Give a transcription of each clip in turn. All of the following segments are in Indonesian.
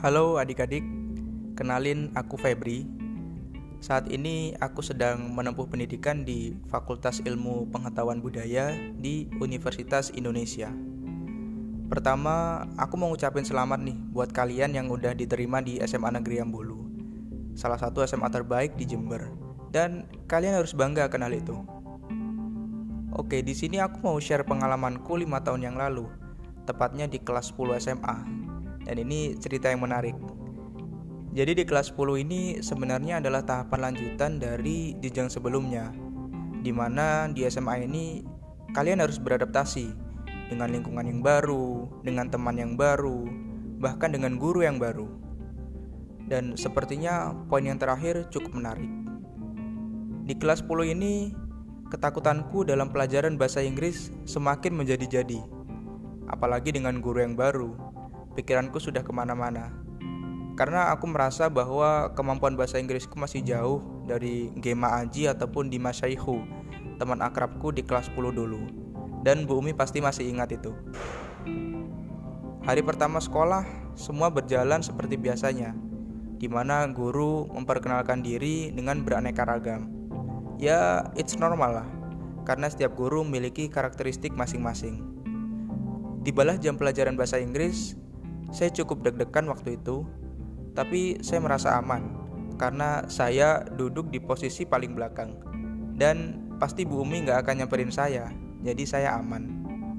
Halo adik-adik, kenalin aku Febri. Saat ini aku sedang menempuh pendidikan di Fakultas Ilmu Pengetahuan Budaya di Universitas Indonesia. Pertama, aku mau ngucapin selamat nih buat kalian yang udah diterima di SMA Negeri Ambulu, salah satu SMA terbaik di Jember. Dan kalian harus bangga akan hal itu. Oke, di sini aku mau share pengalamanku 5 tahun yang lalu, tepatnya di kelas 10 SMA. Dan ini cerita yang menarik. Jadi di kelas 10 ini sebenarnya adalah tahapan lanjutan dari jenjang sebelumnya, di mana di SMA ini kalian harus beradaptasi dengan lingkungan yang baru, dengan teman yang baru, bahkan dengan guru yang baru. Dan sepertinya poin yang terakhir cukup menarik. Di kelas 10 ini, ketakutanku dalam pelajaran bahasa Inggris semakin menjadi-jadi. Apalagi dengan guru yang baru, pikiranku sudah kemana-mana. Karena aku merasa bahwa kemampuan bahasa Inggrisku masih jauh dari Gema Aji ataupun Dimas Syaihu, teman akrabku di kelas 10 dulu. Dan Bu Umi pasti masih ingat itu. Hari pertama sekolah, semua berjalan seperti biasanya, di mana guru memperkenalkan diri dengan beraneka ragam. Ya, it's normal lah, karena setiap guru memiliki karakteristik masing-masing. Tibalah jam pelajaran bahasa Inggris. Saya cukup deg-degan waktu itu, tapi saya merasa aman karena saya duduk di posisi paling belakang. Dan pasti Bu Umi gak akan nyamperin saya, jadi saya aman.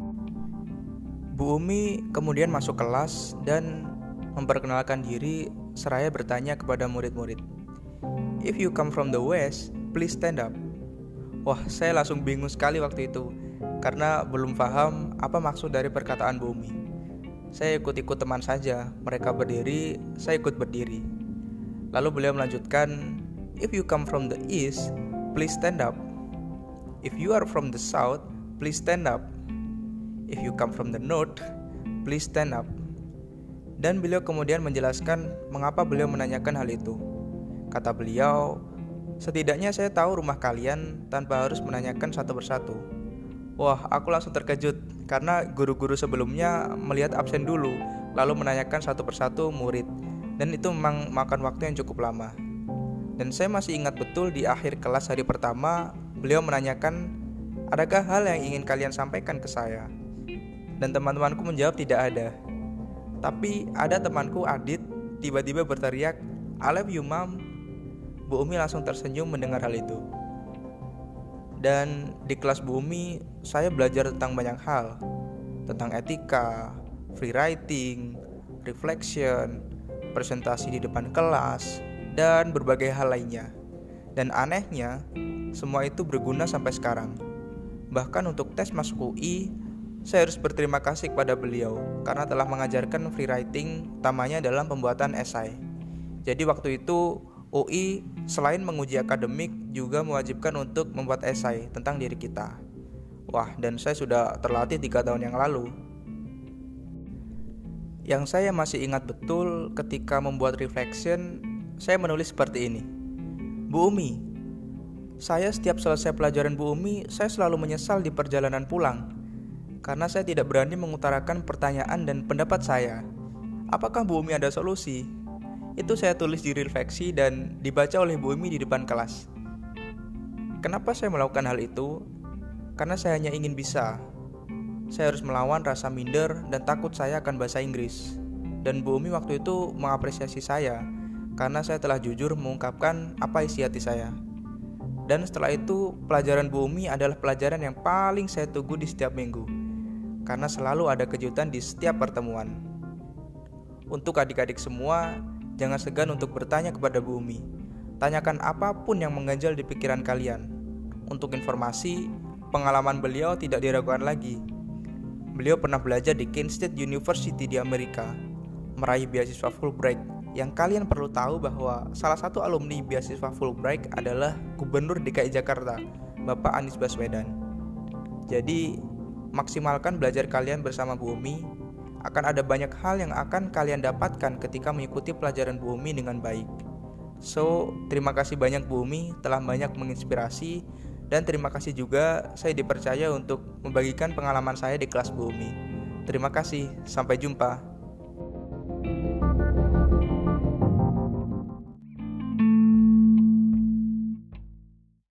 Bu Umi kemudian masuk kelas dan memperkenalkan diri seraya bertanya kepada murid-murid, "If you come from the west, please stand up." Wah, saya langsung bingung sekali waktu itu karena belum paham apa maksud dari perkataan Bu Umi. Saya ikut-ikut teman saja, mereka berdiri, saya ikut berdiri. Lalu beliau melanjutkan, "If you come from the east, please stand up. If you are from the south, please stand up. If you come from the north, please stand up." Dan beliau kemudian menjelaskan mengapa beliau menanyakan hal itu. Kata beliau, "Setidaknya saya tahu rumah kalian tanpa harus menanyakan satu persatu." Wah, aku langsung terkejut karena guru-guru sebelumnya melihat absen dulu, lalu menanyakan satu persatu murid. Dan itu memang makan waktu yang cukup lama. Dan saya masih ingat betul di akhir kelas hari pertama, beliau menanyakan, "Adakah hal yang ingin kalian sampaikan ke saya?" Dan teman-temanku menjawab tidak ada. Tapi ada temanku Adit tiba-tiba berteriak, "I love you, Mom." Bu Umi langsung tersenyum mendengar hal itu. Dan di kelas Bu Umi, saya belajar tentang banyak hal. Tentang etika, free writing, reflection, presentasi di depan kelas, dan berbagai hal lainnya. Dan anehnya, semua itu berguna sampai sekarang. Bahkan untuk tes masuk UI, saya harus berterima kasih kepada beliau karena telah mengajarkan free writing, utamanya dalam pembuatan esai. Jadi waktu itu UI selain menguji akademik juga mewajibkan untuk membuat esai tentang diri kita. Wah, dan saya sudah terlatih 3 tahun yang lalu. Yang saya masih ingat betul ketika membuat reflection, saya menulis seperti ini. "Bu Umi, saya setiap selesai pelajaran Bu Umi, saya selalu menyesal di perjalanan pulang karena saya tidak berani mengutarakan pertanyaan dan pendapat saya. Apakah Bu Umi ada solusi?" Itu saya tulis di refleksi dan dibaca oleh Bu Umi di depan kelas. Kenapa saya melakukan hal itu? Karena saya hanya ingin bisa. Saya harus melawan rasa minder dan takut saya akan bahasa Inggris. Dan Bu Umi waktu itu mengapresiasi saya karena saya telah jujur mengungkapkan apa isi hati saya. Dan setelah itu, pelajaran Bu Umi adalah pelajaran yang paling saya tunggu di setiap minggu, karena selalu ada kejutan di setiap pertemuan. Untuk adik-adik semua, jangan segan untuk bertanya kepada Bu Umi. Tanyakan apapun yang mengganjal di pikiran kalian. Untuk informasi, pengalaman beliau tidak diragukan lagi. Beliau pernah belajar di Kent State University di Amerika, meraih beasiswa Fulbright. Yang kalian perlu tahu bahwa salah satu alumni beasiswa Fulbright adalah Gubernur DKI Jakarta, Bapak Anies Baswedan. Jadi, maksimalkan belajar kalian bersama Bu Umi. Akan ada banyak hal yang akan kalian dapatkan ketika mengikuti pelajaran Bu Umi dengan baik. So, terima kasih banyak Bu Umi telah banyak menginspirasi. Dan terima kasih juga saya dipercaya untuk membagikan pengalaman saya di kelas Bu Umi. Terima kasih, sampai jumpa.